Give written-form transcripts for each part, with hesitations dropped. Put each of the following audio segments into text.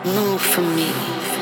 move for me.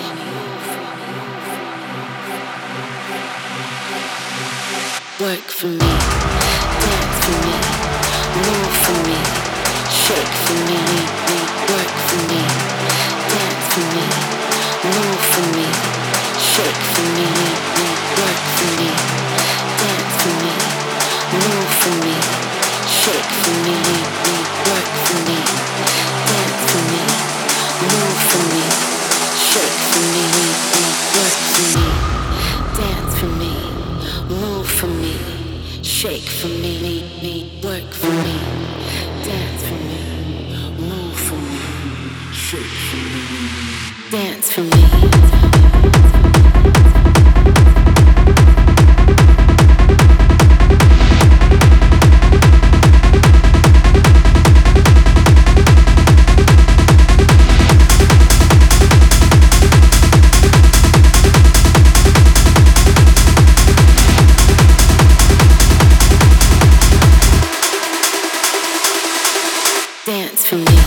Work for me, dance for me, move for me, shake for me, work for me, dance for me, move for me, shake for me, work for me, dance for me, move for me, shake for me, work for me, dance for me, move for me, shake for me, work for me, dance for me, move for me, shake for me, work for me, dance for me, move for me, shake for me, dance for me. Dance for me.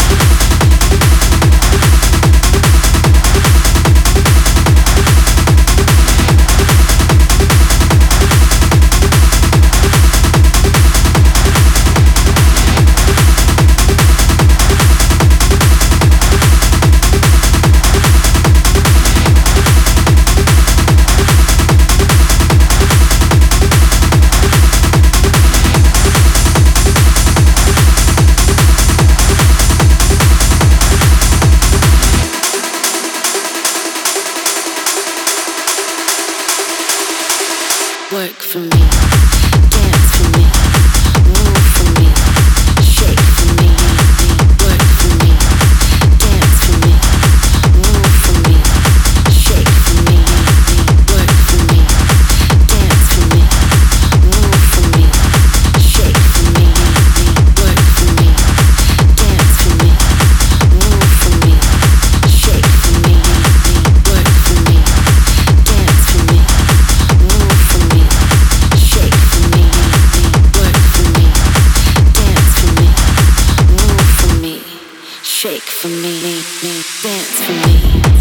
Work for me, dance for me, move for me, shake for me, work for me, dance for me, move for me, shake for me, work for me, dance for me, move for me, shake for me, work for me, dance for me, move for me, shake for me, work for me, dance for me, move for me. Shake for me, work for me, dance for me, move for me, shake for me, dance for me.